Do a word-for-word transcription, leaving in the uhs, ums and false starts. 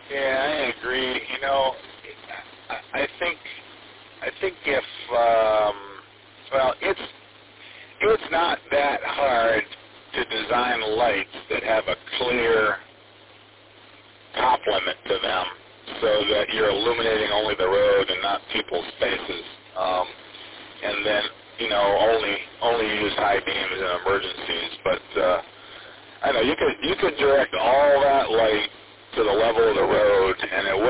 Yeah, I agree. You know, I, I think I think if um, well, it's it's not that hard to design lights that have a clear top limit to them, so that you're illuminating only the road and not people's faces. Um, and then, you know, only only use high beams in emergencies. But uh, I know you could you could direct all that light to the level of the road, and it